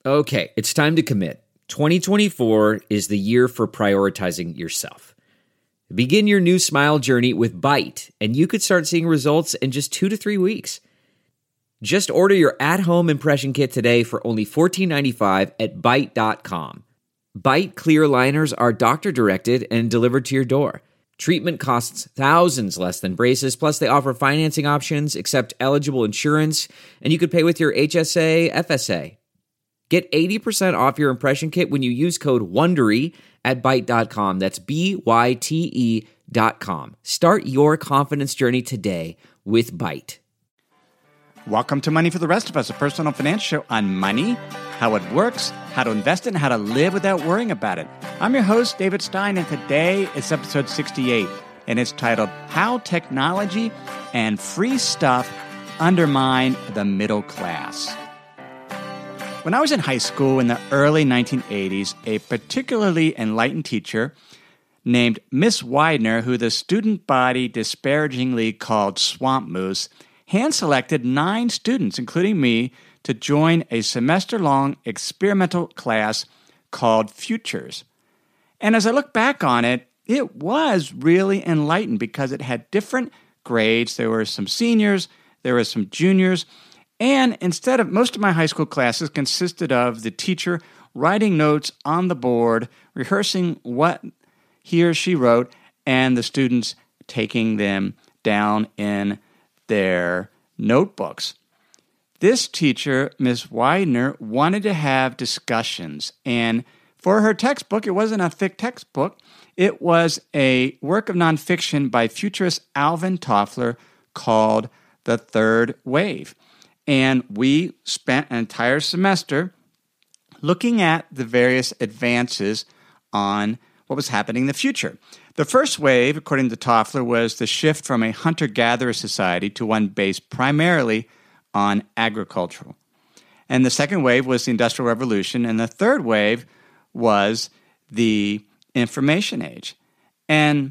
Okay, it's time to commit. 2024 is the year for prioritizing yourself. Begin your new smile journey with Byte, and you could start seeing results in just 2 to 3 weeks. Just order your at-home impression kit today for only $14.95 at Byte.com. Byte clear aligners are doctor-directed and delivered to your door. Treatment costs thousands less than braces, plus they offer financing options, accept eligible insurance, and you could pay with your HSA, FSA. Get 80% off your impression kit when you use code WONDERY at Byte.com. That's BYTE.com. Start your confidence journey today with Byte. Welcome to Money for the Rest of Us, a personal finance show on money, how it works, how to invest it, and how to live without worrying about it. I'm your host, David Stein, and today it's episode 68, and it's titled, How Technology and Free Stuff Undermine the Middle Class. When I was in high school in the early 1980s, a particularly enlightened teacher named Miss Widener, who the student body disparagingly called Swamp Moose, hand-selected 9 students, including me, to join a semester-long experimental class called Futures. And as I look back on it, it was really enlightened because it had different grades. There were some seniors, there were some juniors, and instead of most of my high school classes consisted of the teacher writing notes on the board, rehearsing what he or she wrote, and the students taking them down in their notebooks. This teacher, Ms. Widener, wanted to have discussions, and for her textbook, it wasn't a thick textbook, it was a work of nonfiction by futurist Alvin Toffler called The Third Wave. And we spent an entire semester looking at the various advances on what was happening in the future. The first wave, according to Toffler, was the shift from a hunter-gatherer society to one based primarily on agriculture. And the second wave was the Industrial Revolution, and the third wave was the information age. And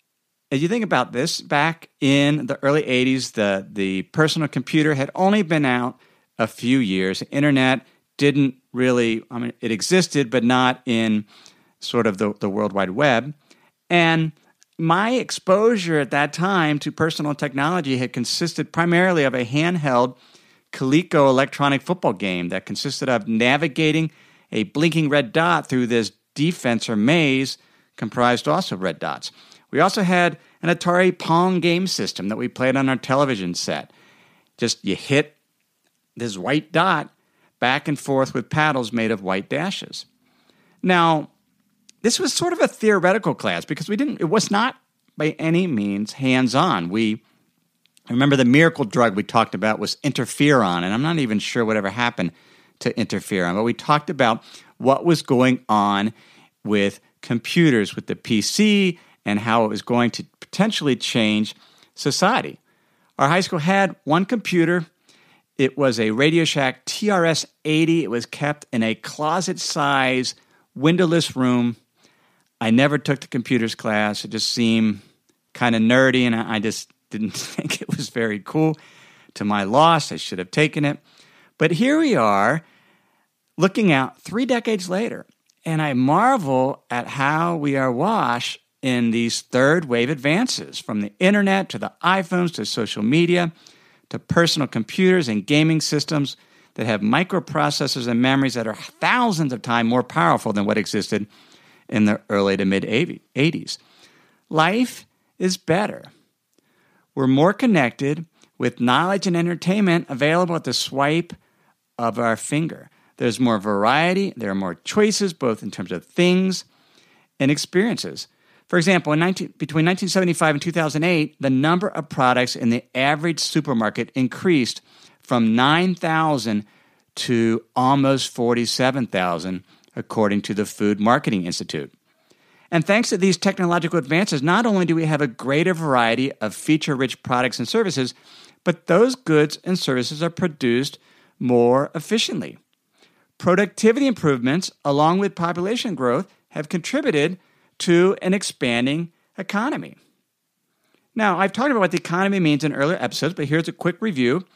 as you think about this, back in the early 80s, the personal computer had only been out a few years. The internet didn't really, it existed, but not in sort of the World Wide Web. And my exposure at that time to personal technology had consisted primarily of a handheld Coleco electronic football game that consisted of navigating a blinking red dot through this defense or maze comprised also of red dots. We also had an Atari Pong game system that we played on our television set. Just you hit this white dot back and forth with paddles made of white dashes. Now, this was sort of a theoretical class because it was not by any means hands-on. I remember the miracle drug we talked about was interferon, and I'm not even sure whatever happened to interferon, but we talked about what was going on with computers, with the PC, and how it was going to potentially change society. Our high school had one computer. It was a Radio Shack TRS-80. It was kept in a closet-size, windowless room. I never took the computers class. It just seemed kind of nerdy, and I just didn't think it was very cool. To my loss, I should have taken it. But here we are, looking out 3 decades later, and I marvel at how we are washed in these third wave advances, from the internet to the iPhones to social media to personal computers and gaming systems that have microprocessors and memories that are thousands of times more powerful than what existed in the early to mid-'80s. Life is better. We're more connected with knowledge and entertainment available at the swipe of our finger. There's more variety. There are more choices, both in terms of things and experiences. For example, between 1975 and 2008, the number of products in the average supermarket increased from 9,000 to almost 47,000, according to the Food Marketing Institute. And thanks to these technological advances, not only do we have a greater variety of feature-rich products and services, but those goods and services are produced more efficiently. Productivity improvements, along with population growth, have contributed to an expanding economy. Now, I've talked about what the economy means in earlier episodes, but here's a quick review.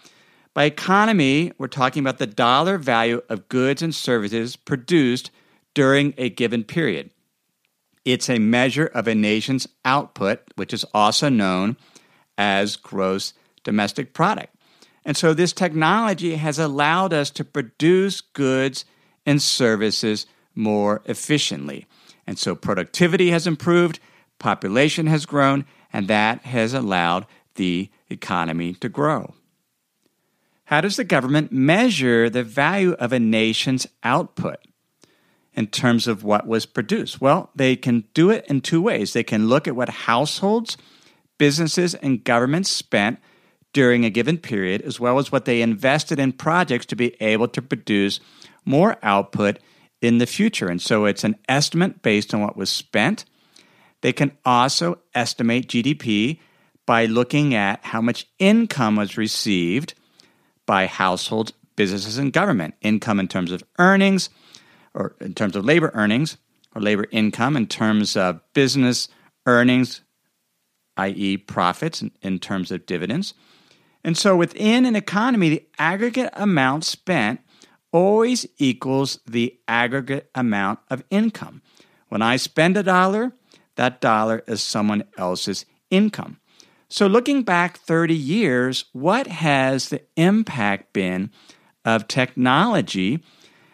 By economy, we're talking about the dollar value of goods and services produced during a given period. It's a measure of a nation's output, which is also known as gross domestic product. And so this technology has allowed us to produce goods and services more efficiently. And so productivity has improved, population has grown, and that has allowed the economy to grow. How does the government measure the value of a nation's output in terms of what was produced? Well, they can do it in two ways. They can look at what households, businesses, and governments spent during a given period, as well as what they invested in projects to be able to produce more output in the future. And so it's an estimate based on what was spent. They can also estimate GDP by looking at how much income was received by households, businesses, and government. Income in terms of earnings, or in terms of labor earnings, or labor income in terms of business earnings, i.e. profits in terms of dividends. And so within an economy, the aggregate amount spent always equals the aggregate amount of income. When I spend $1, that dollar is someone else's income. So looking back 30 years, what has the impact been of technology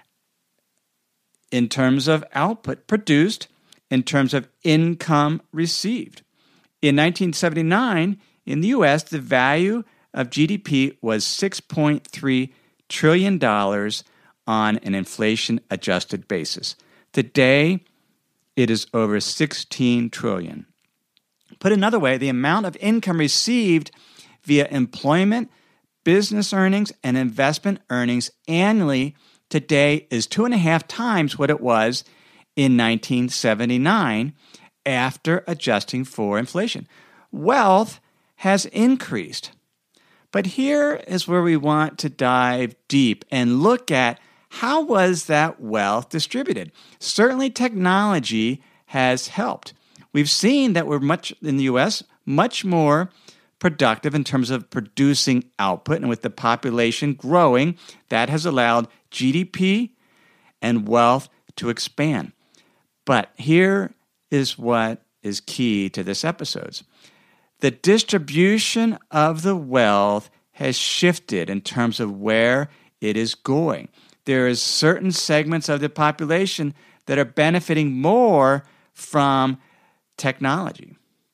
in terms of output produced, in terms of income received? In 1979, in the U.S., the value of GDP was $6.3 trillion on an inflation-adjusted basis. Today, it is over $16 trillion. Put another way, the amount of income received via employment, business earnings, and investment earnings annually today is 2.5 times what it was in 1979 after adjusting for inflation. Wealth has increased. But here is where we want to dive deep and look at how was that wealth distributed. Certainly technology has helped. We've seen that we're in the U.S., much more productive in terms of producing output, and with the population growing, that has allowed GDP and wealth to expand. But here is what is key to this episode. The distribution of the wealth has shifted in terms of where it is going. There is certain segments of the population that are benefiting more from technology.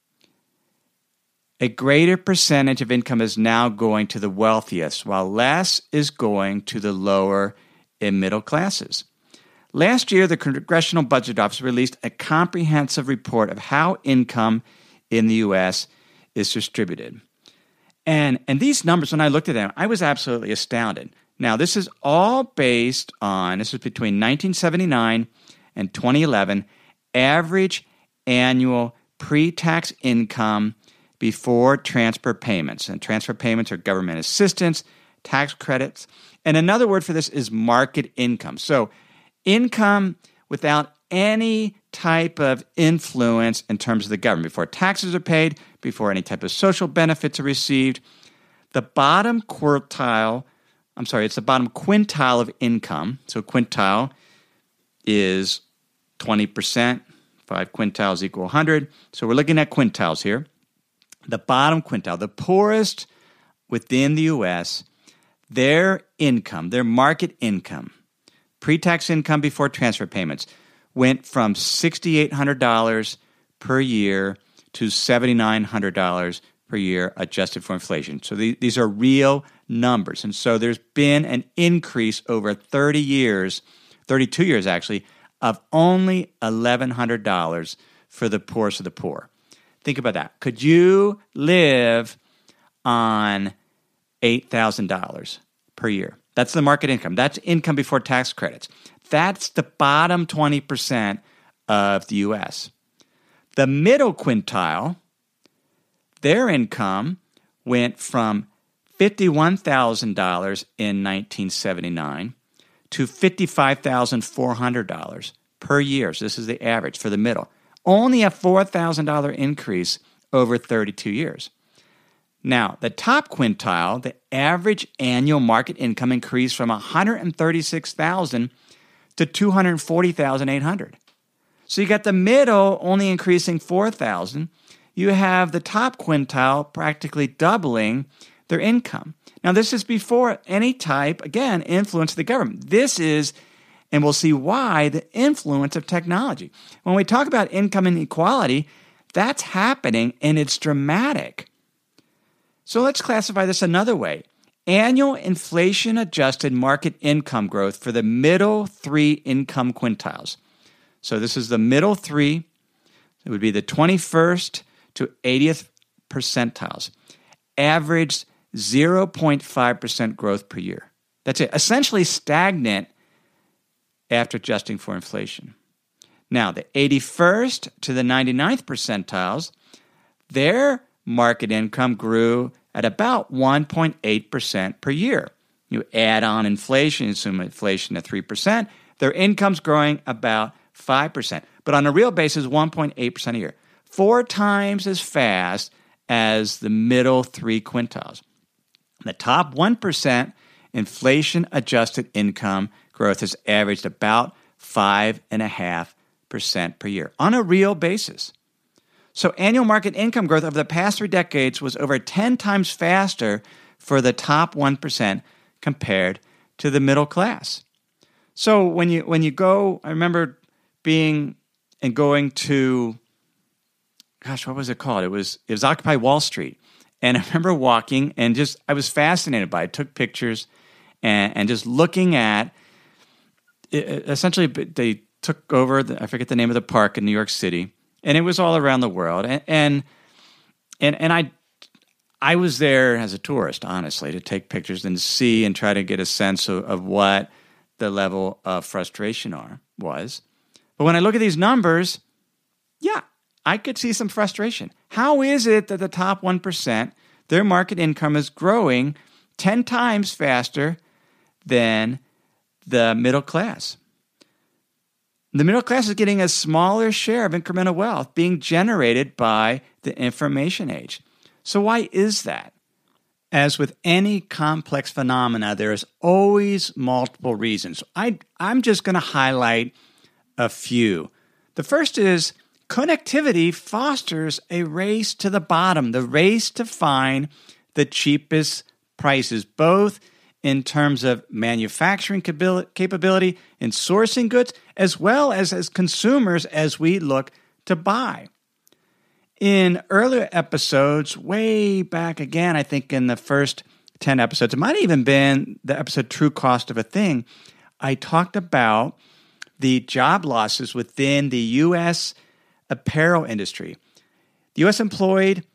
A greater percentage of income is now going to the wealthiest, while less is going to the lower and middle classes. Last year, the Congressional Budget Office released a comprehensive report of how income in the U.S. is distributed. And these numbers, when I looked at them, I was absolutely astounded. Now, this is all based on, this is between 1979 and 2011, average annual pre-tax income before transfer payments. And transfer payments are government assistance, tax credits. And another word for this is market income. So income without any type of influence in terms of the government, before taxes are paid, before any type of social benefits are received. The bottom quintile of income. So quintile is 20%. 5 quintiles equal 100. So we're looking at quintiles here. The bottom quintile, the poorest within the U.S., their income, their market income, pre-tax income before transfer payments, went from $6,800 per year to $7,900 per year adjusted for inflation. So these are real numbers. And so there's been an increase over 32 years actually, of only $1,100 for the poorest of the poor. Think about that. Could you live on $8,000 per year? That's the market income. That's income before tax credits. That's the bottom 20% of the U.S. The middle quintile, their income went from $51,000 in 1979 to $55,400 per year. So this is the average for the middle. Only a $4,000 increase over 32 years. Now, the top quintile, the average annual market income increased from $136,000 to $240,800. So you got the middle only increasing $4,000. You have the top quintile practically doubling their income. Now, this is before any type, again, influence of the government. This is, and we'll see why, the influence of technology. When we talk about income inequality, that's happening and it's dramatic. So let's classify this another way. Annual inflation-adjusted market income growth for the middle three income quintiles. So this is the middle three. It would be the 21st to 80th percentiles. Averaged 0.5% growth per year. That's it. Essentially stagnant after adjusting for inflation. Now, the 81st to the 99th percentiles, their market income grew at about 1.8% per year. You add on inflation, assume inflation at 3%, their income's growing about 5%. But on a real basis, 1.8% a year. 4 times as fast as the middle three quintiles. The top 1%, inflation-adjusted income growth has averaged about 5.5% per year on a real basis. So annual market income growth over the past 3 decades was over 10 times faster for the top 1% compared to the middle class. So when you go, I remember going to, gosh, what was it called? It was Occupy Wall Street. And I remember walking and I was fascinated by it. Took pictures and just looking at, essentially they took over, I forget the name of the park in New York City, and it was all around the world. And I was there as a tourist, honestly, to take pictures and see and try to get a sense of what the level of frustration was. But when I look at these numbers, yeah, I could see some frustration. How is it that the top 1%, their market income is growing 10 times faster than the middle class? The middle class is getting a smaller share of incremental wealth being generated by the information age. So why is that? As with any complex phenomena, there is always multiple reasons. I'm just going to highlight a few. The first is connectivity fosters a race to the bottom, the race to find the cheapest prices, both in terms of manufacturing capability and sourcing goods, as well as consumers as we look to buy. In earlier episodes, way back again, I think in the first 10 episodes, it might have even been the episode True Cost of a Thing, I talked about the job losses within the U.S. apparel industry. The U.S. employed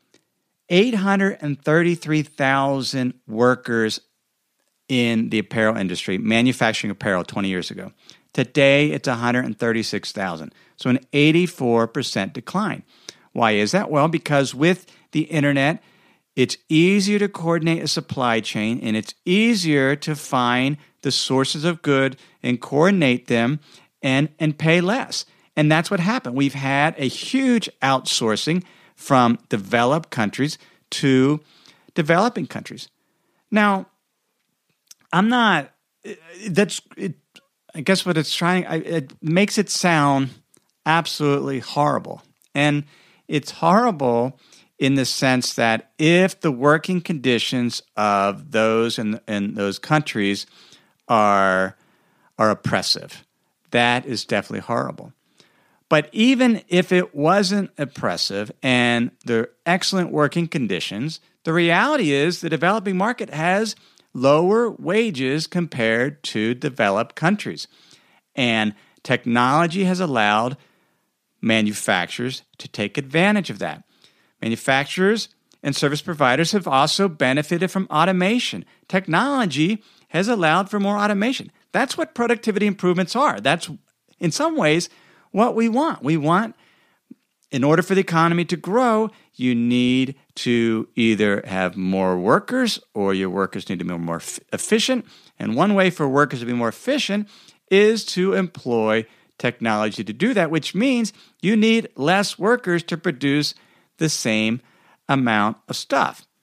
833,000 workers in the apparel industry, manufacturing apparel 20 years ago. Today, it's 136,000. So an 84% decline. Why is that? Well, because with the internet, it's easier to coordinate a supply chain and it's easier to find the sources of good and coordinate them and pay less. And that's what happened. We've had a huge outsourcing from developed countries to developing countries. Now, I guess what it's trying, it makes it sound absolutely horrible. And it's horrible in the sense that if the working conditions of those in those countries are oppressive, that is definitely horrible. But even if it wasn't oppressive and there are excellent working conditions, the reality is the developing market has lower wages compared to developed countries. And technology has allowed manufacturers to take advantage of that. Manufacturers and service providers have also benefited from automation. Technology has allowed for more automation. That's what productivity improvements are. That's, in some ways, what we want. We want, in order for the economy to grow, you need to either have more workers or your workers need to be more efficient. And one way for workers to be more efficient is to employ technology to do that, which means you need less workers to produce the same amount of stuff.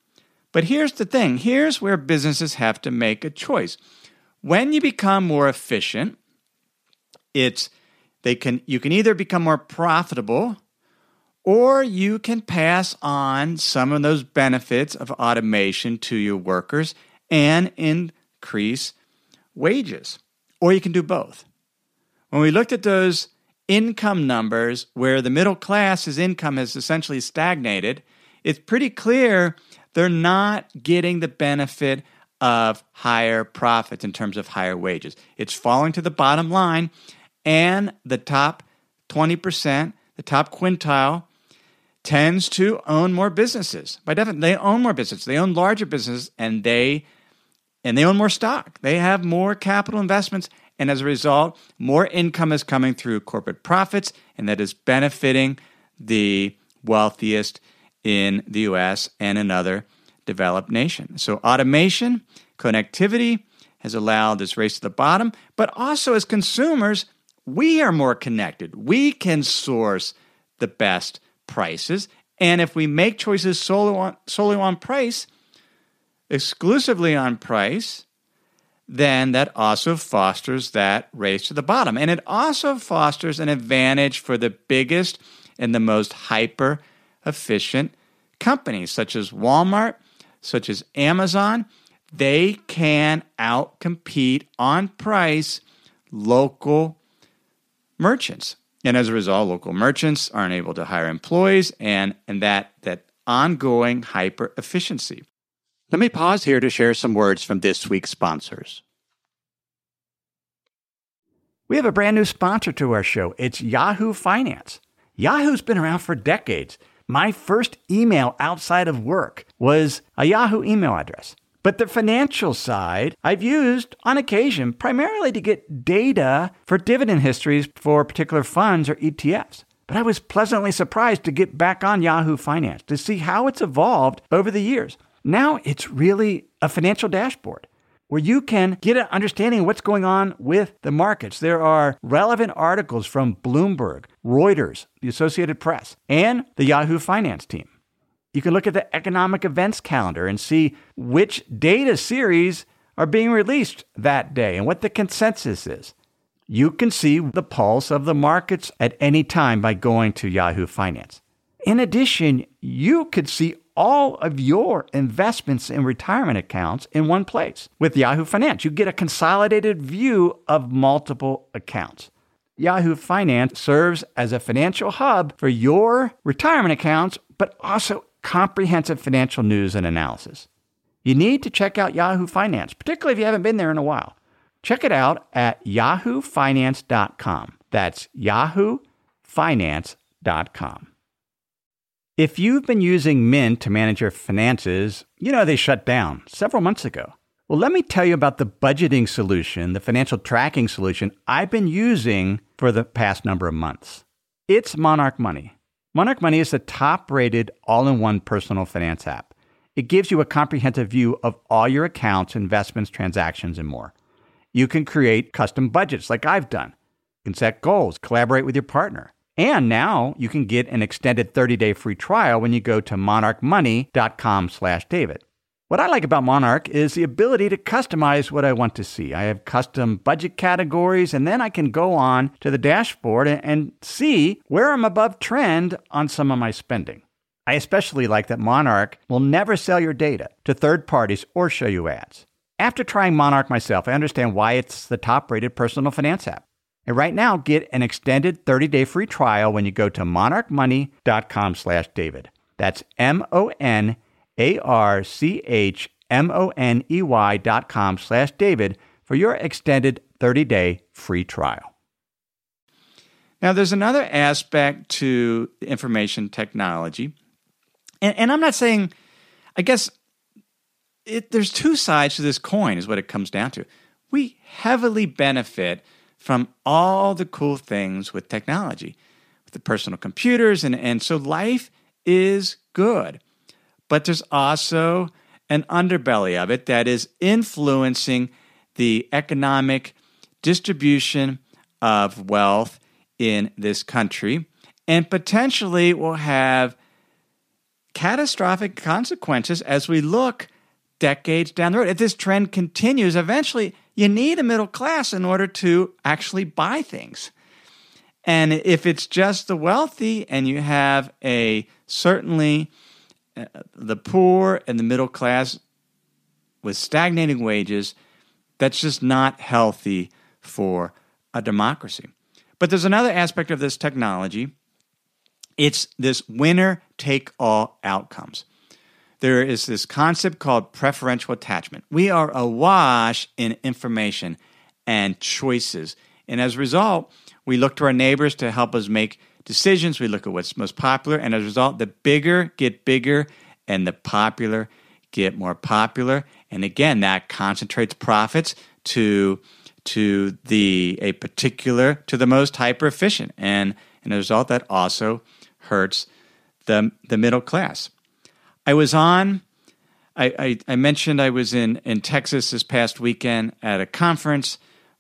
But here's the thing. Here's where businesses have to make a choice. When you become more efficient, you can either become more profitable, or you can pass on some of those benefits of automation to your workers and increase wages. Or you can do both. When we looked at those income numbers where the middle class's income has essentially stagnated, it's pretty clear they're not getting the benefit of higher profits in terms of higher wages. It's falling to the bottom line, and the top 20%, the top quintile, tends to own more businesses. By definition, they own more businesses. They own larger businesses, and they own more stock. They have more capital investments, and as a result, more income is coming through corporate profits, and that is benefiting the wealthiest in the U.S. and in other developed nations. So automation, connectivity has allowed this race to the bottom, but also as consumers, we are more connected. We can source the best prices, and if we make choices solely on price, exclusively on price, then that also fosters that race to the bottom. And it also fosters an advantage for the biggest and the most hyper-efficient companies, such as Walmart, such as Amazon. They can outcompete on price local merchants. And as a result, local merchants aren't able to hire employees and that ongoing hyper-efficiency. Let me pause here to share some words from this week's sponsors. We have a brand new sponsor to our show. It's Yahoo Finance. Yahoo's been around for decades. My first email outside of work was a Yahoo email address. But the financial side I've used on occasion primarily to get data for dividend histories for particular funds or ETFs. But I was pleasantly surprised to get back on Yahoo Finance to see how it's evolved over the years. Now it's really a financial dashboard where you can get an understanding of what's going on with the markets. There are relevant articles from Bloomberg, Reuters, the Associated Press, and the Yahoo Finance team. You can look at the economic events calendar and see which data series are being released that day and what the consensus is. You can see the pulse of the markets at any time by going to Yahoo Finance. In addition, you could see all of your investments in retirement accounts in one place. With Yahoo Finance, you get a consolidated view of multiple accounts. Yahoo Finance serves as a financial hub for your retirement accounts, but also comprehensive financial news and analysis. You need to check out Yahoo Finance, particularly if you haven't been there in a while. Check it out at yahoofinance.com. That's yahoofinance.com. If you've been using Mint to manage your finances, you know they shut down several months ago. Well, let me tell you about the budgeting solution, the financial tracking solution I've been using for the past number of months. It's Monarch Money. Monarch Money is the top-rated all-in-one personal finance app. It gives you a comprehensive view of all your accounts, investments, transactions, and more. You can create custom budgets like I've done. You can set goals, collaborate with your partner. And now you can get an extended 30-day free trial when you go to monarchmoney.com/David. What I like about Monarch is the ability to customize what I want to see. I have custom budget categories, and then I can go on to the dashboard and see where I'm above trend on some of my spending. I especially like that Monarch will never sell your data to third parties or show you ads. After trying Monarch myself, I understand why it's the top-rated personal finance app. And right now, get an extended 30-day free trial when you go to monarchmoney.com/David. That's monarchmoney.com/David for your extended 30-day free trial. Now, there's another aspect to information technology. And I'm not saying, I guess, there's two sides to this coin is what it comes down to. We heavily benefit from all the cool things with technology, with the personal computers, and so life is good. But there's also an underbelly of it that is influencing the economic distribution of wealth in this country and potentially will have catastrophic consequences as we look decades down the road. If this trend continues, eventually you need a middle class in order to actually buy things. And if it's just the wealthy and you have certainly the poor and the middle class with stagnating wages, that's just not healthy for a democracy. But there's another aspect of this technology. It's this winner-take-all outcomes. There is this concept called preferential attachment. We are awash in information and choices. And as a result, we look to our neighbors to help us make decisions. We look at what's most popular. And as a result, the bigger get bigger and the popular get more popular. And again, that concentrates profits to the most hyper efficient. And as a result, that also hurts the middle class. I mentioned I was in Texas this past weekend at a conference.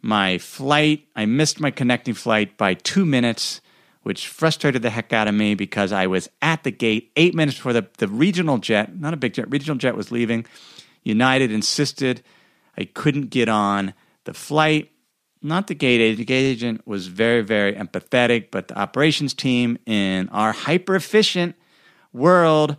I missed my connecting flight by 2 minutes, which frustrated the heck out of me because I was at the gate 8 minutes before the regional jet, not a big jet, regional jet was leaving. United insisted I couldn't get on the flight. Not the gate agent. The gate agent was very, very empathetic, but the operations team in our hyper-efficient world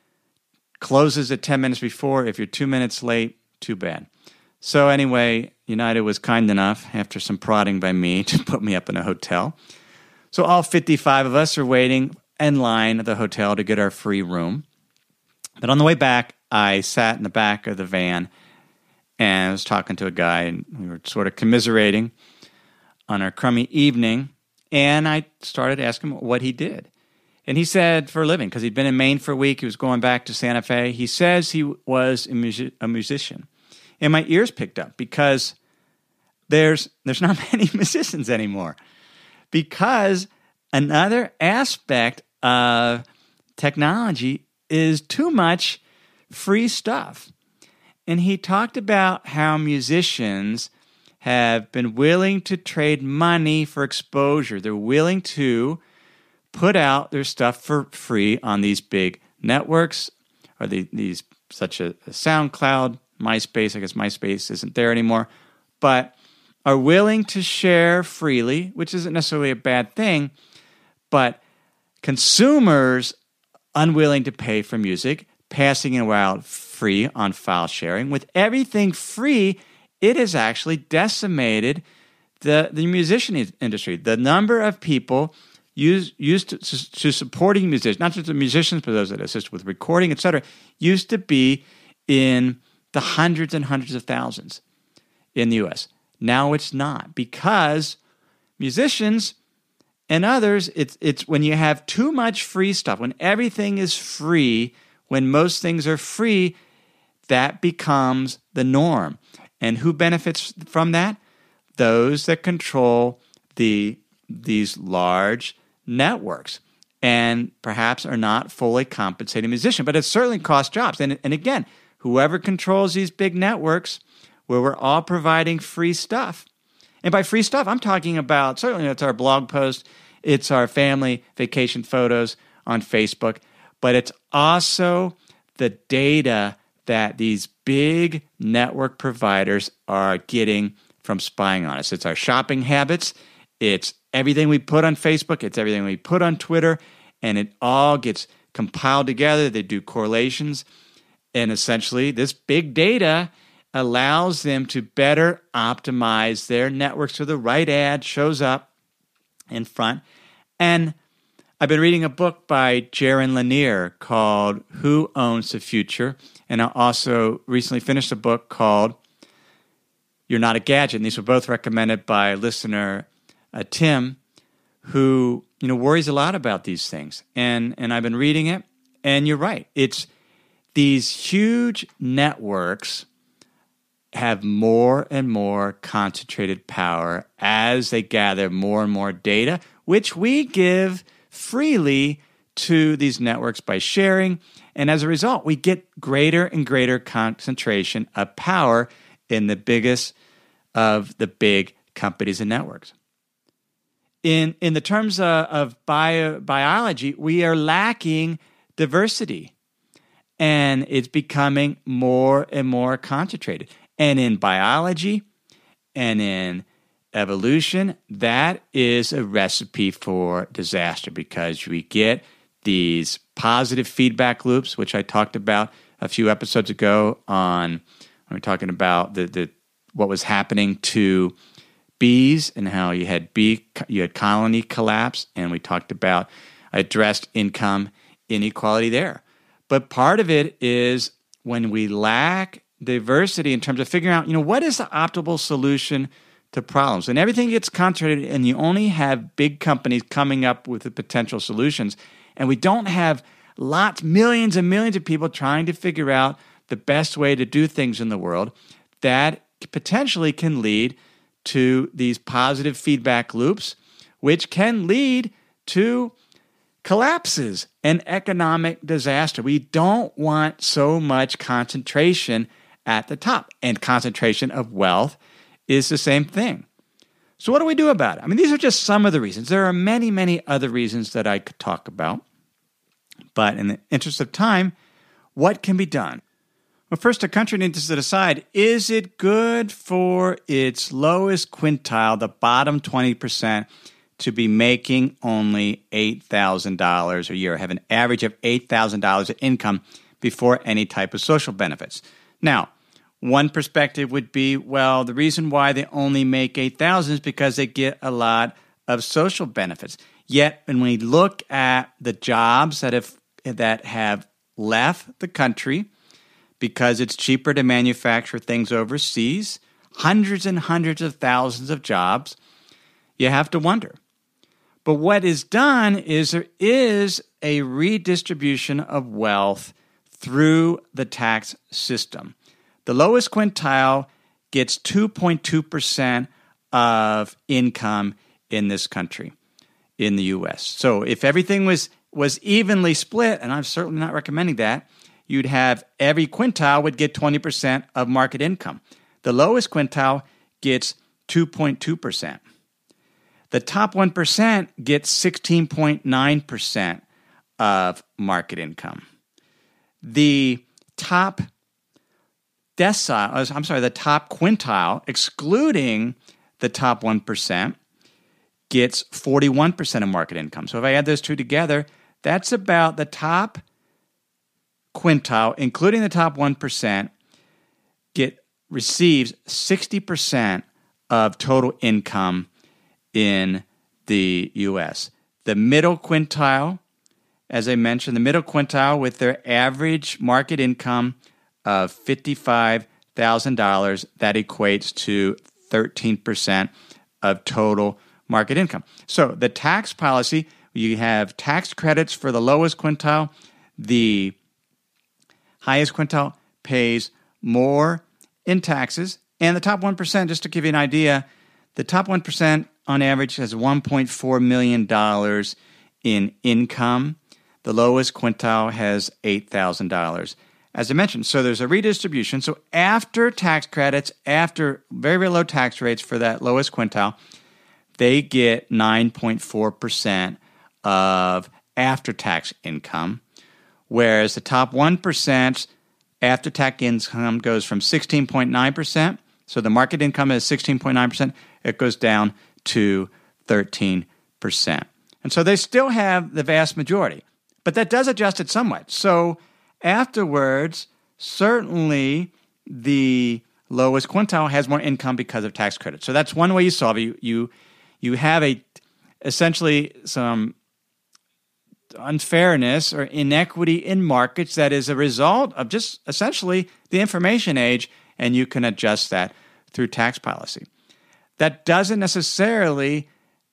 closes at 10 minutes before. If you're 2 minutes late, too bad. So anyway, United was kind enough, after some prodding by me, to put me up in a hotel. So all 55 of us are waiting in line at the hotel to get our free room. But on the way back, I sat in the back of the van and I was talking to a guy, and we were sort of commiserating on our crummy evening. And I started asking him what he did. And he said for a living, because he'd been in Maine for a week, he was going back to Santa Fe. He says he was a musician. And my ears picked up because there's not many musicians anymore. Because another aspect of technology is too much free stuff. And he talked about how musicians have been willing to trade money for exposure. They're willing to put out their stuff for free on these big networks, or these such as SoundCloud, MySpace. I guess MySpace isn't there anymore, but are willing to share freely, which isn't necessarily a bad thing, but consumers unwilling to pay for music, passing it around free on file sharing. With everything free, it has actually decimated the musician industry. The number of people used to supporting musicians, not just the musicians, but those that assist with recording, etc., used to be in the hundreds and hundreds of thousands in the U.S. Now it's not, because musicians and others, it's when you have too much free stuff, when everything is free, when most things are free, that becomes the norm. And who benefits from that? Those that control these large networks and perhaps are not fully compensating musicians. But it certainly costs jobs. And again, whoever controls these big networks where we're all providing free stuff. And by free stuff, I'm talking about, certainly it's our blog post, it's our family vacation photos on Facebook, but it's also the data that these big network providers are getting from spying on us. It's our shopping habits, it's everything we put on Facebook, it's everything we put on Twitter, and it all gets compiled together. They do correlations, and essentially this big data allows them to better optimize their networks so the right ad shows up in front. And I've been reading a book by Jaron Lanier called Who Owns the Future? And I also recently finished a book called You're Not a Gadget. And these were both recommended by listener Tim, who worries a lot about these things. And I've been reading it, and you're right. It's these huge networks have more and more concentrated power as they gather more and more data, which we give freely to these networks by sharing. And as a result, we get greater and greater concentration of power in the biggest of the big companies and networks. In the terms of biology, we are lacking diversity and it's becoming more and more concentrated. And in biology and in evolution, that is a recipe for disaster because we get these positive feedback loops, which I talked about a few episodes ago when we were talking about what was happening to bees and how you had colony collapse, and we talked about addressed income inequality there. But part of it is when we lack diversity in terms of figuring out, what is the optimal solution to problems. And everything gets concentrated, and you only have big companies coming up with the potential solutions. And we don't have millions and millions of people trying to figure out the best way to do things in the world. That potentially can lead to these positive feedback loops, which can lead to collapses and economic disaster. We don't want so much concentration at the top, and concentration of wealth is the same thing. So what do we do about it? I mean, these are just some of the reasons. There are many, many other reasons that I could talk about. But in the interest of time, what can be done? Well, first, a country needs to decide, is it good for its lowest quintile, the bottom 20%, to be making only $8,000 a year, have an average of $8,000 of income before any type of social benefits? Now, one perspective would be, well, the reason why they only make $8,000 is because they get a lot of social benefits. Yet, when we look at the jobs that have left the country because it's cheaper to manufacture things overseas, hundreds and hundreds of thousands of jobs, you have to wonder. But what is done is there is a redistribution of wealth through the tax system. The lowest quintile gets 2.2% of income in this country, in the U.S. So if everything was evenly split, and I'm certainly not recommending that, you'd have every quintile would get 20% of market income. The lowest quintile gets 2.2%. The top 1% gets 16.9% of market income. The top quintile, excluding the top 1%, gets 41% of market income. So if I add those two together, that's about the top quintile, including the top 1%, receives 60% of total income in the U.S. The middle quintile, as I mentioned, the middle quintile with their average market income of $55,000, that equates to 13% of total market income. So the tax policy, you have tax credits for the lowest quintile. The highest quintile pays more in taxes. And the top 1%, just to give you an idea, the top 1% on average has $1.4 million in income. The lowest quintile has $8,000. As I mentioned, so there's a redistribution. So after tax credits, after very, very low tax rates for that lowest quintile, they get 9.4% of after-tax income, whereas the top 1% after-tax income goes from 16.9%. So the market income is 16.9%. It goes down to 13%. And so they still have the vast majority. But that does adjust it somewhat. So afterwards, certainly the lowest quintile has more income because of tax credits. So that's one way you solve it. You have essentially some unfairness or inequity in markets that is a result of just essentially the information age, and you can adjust that through tax policy. That doesn't necessarily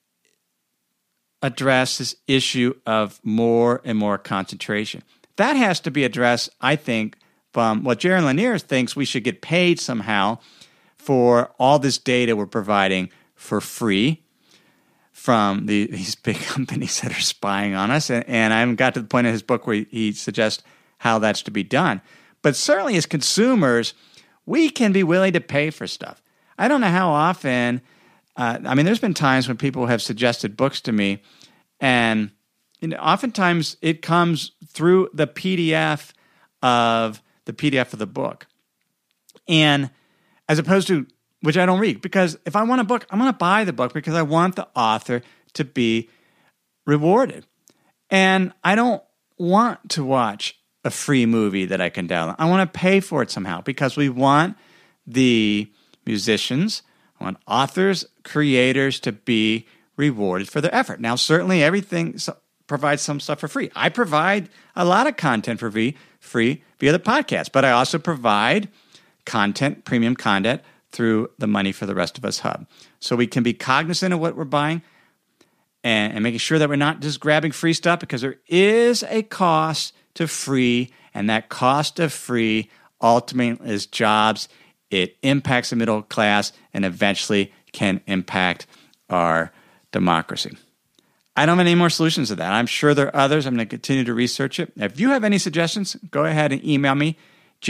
address this issue of more and more concentration. That has to be addressed, I think, from what Jaron Lanier thinks we should get paid somehow for all this data we're providing for free from these big companies that are spying on us. And I haven't got to the point in his book where he suggests how that's to be done. But certainly as consumers, we can be willing to pay for stuff. I don't know how often, there's been times when people have suggested books to me, and oftentimes it comes through the PDF of the PDF of the book. And as opposed to, which I don't read, because if I want a book, I'm going to buy the book because I want the author to be rewarded. And I don't want to watch a free movie that I can download. I want to pay for it somehow because we want the musicians, I want authors, creators to be rewarded for their effort. Now, certainly everything provides some stuff for free. I provide a lot of content for free via the podcast, but I also provide content, premium content, through the Money for the Rest of Us Hub. So we can be cognizant of what we're buying and making sure that we're not just grabbing free stuff, because there is a cost to free, and that cost of free ultimately is jobs. It impacts the middle class and eventually can impact our democracy. I don't have any more solutions to that. I'm sure there are others. I'm going to continue to research it. If you have any suggestions, go ahead and email me,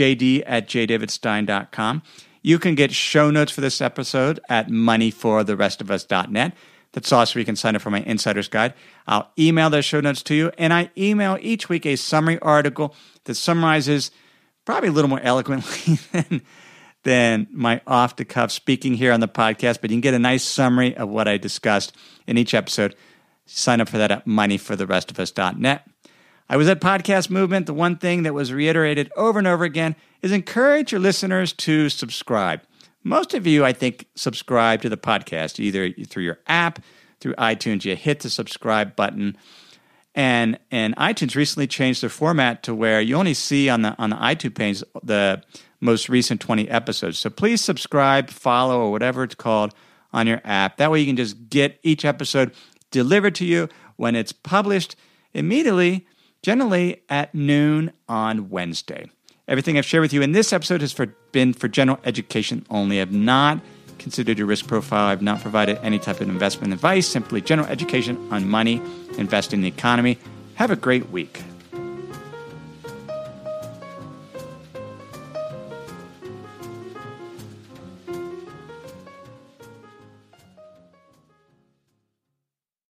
jd@jdavidstein.com. You can get show notes for this episode at moneyfortherestofus.net. That's also where you can sign up for my Insider's Guide. I'll email those show notes to you, and I email each week a summary article that summarizes, probably a little more eloquently than my off-the-cuff speaking here on the podcast, but you can get a nice summary of what I discussed in each episode. Sign up for that at moneyfortherestofus.net. I was at Podcast Movement. The one thing that was reiterated over and over again is encourage your listeners to subscribe. Most of you, I think, subscribe to the podcast, either through your app, through iTunes. You hit the subscribe button. And iTunes recently changed their format to where you only see on the iTunes page the most recent 20 episodes. So please subscribe, follow, or whatever it's called on your app. That way you can just get each episode delivered to you when it's published immediately, generally at noon on Wednesday. Everything I've shared with you in this episode has been for general education only. I have not considered your risk profile. I have not provided any type of investment advice, simply general education on money, investing in the economy. Have a great week.